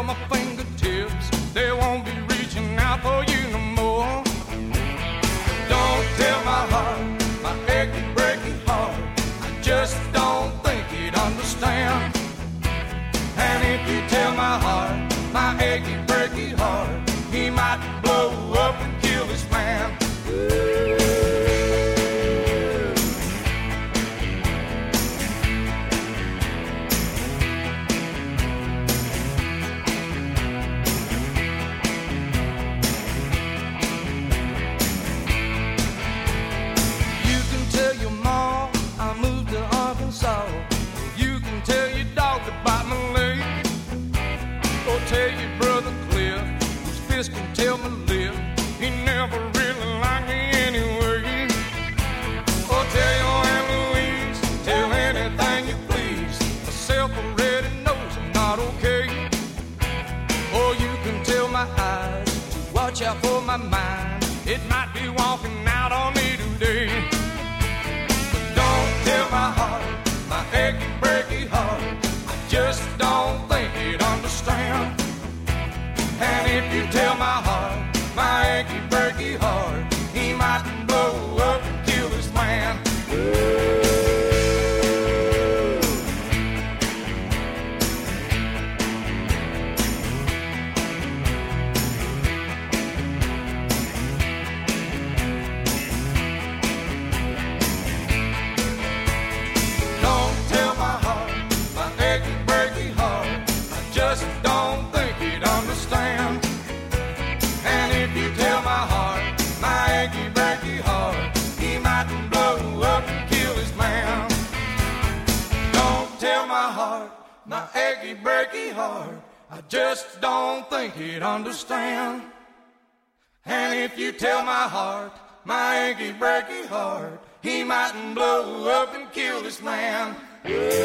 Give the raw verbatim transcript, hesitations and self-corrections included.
my fingertips, they won't be reaching out for you no more. Don't tell my heart, my achy, breaky heart, I just don't think he'd understand. And if you tell my heart, my achy, breaky heart, he might blow up and kill this man. You can tell your mom I moved to Arkansas. You can tell your dog to bite my leg. Or tell your brother Cliff, whose fist can tell my lip, he never really liked me anyway. Or tell your Aunt Louise, tell anything you please, myself already knows I'm not okay. Or you can tell my eyes to watch out for my mind, it might be walking out on me today. But don't tell my heart, my achy, breaky heart, I just don't think he'd understand. And if you tell my heart, my achy, breaky heart, he might blow up and kill this man. Don't tell my heart, my achy, breaky heart, I just don't think he'd understand. And if you tell my heart, my achy, breaky heart, he might blow up and kill his man. Don't tell my heart, my achy, breaky heart, I just don't think he'd understand. And if you tell my heart, my achy, breaky heart, he might blow up and kill this man.